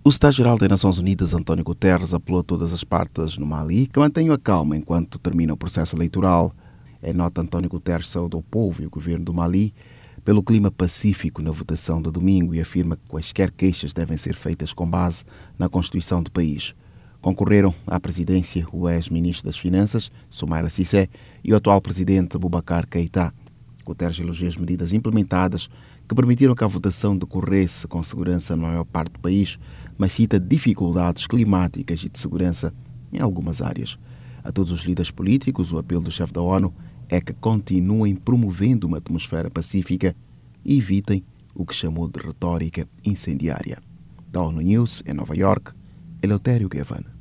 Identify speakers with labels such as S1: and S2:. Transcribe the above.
S1: O secretário-geral das Nações Unidas, António Guterres, apelou a todas as partes no Mali que mantenham a calma enquanto termina o processo eleitoral. Em nota, António Guterres saúda o povo e o governo do Mali pelo clima pacífico na votação de domingo e afirma que quaisquer queixas devem ser feitas com base na Constituição do país. Concorreram à presidência o ex-ministro das Finanças, Soumaïla Cissé, e o atual presidente, Boubacar Keïta. Guterres elogia as medidas implementadas que permitiram que a votação decorresse com segurança na maior parte do país, mas cita dificuldades climáticas e de segurança em algumas áreas. A todos os líderes políticos, o apelo do chefe da ONU é que continuem promovendo uma atmosfera pacífica e evitem o que chamou de retórica incendiária. Da ONU News, em Nova York, Eleutério Gavan.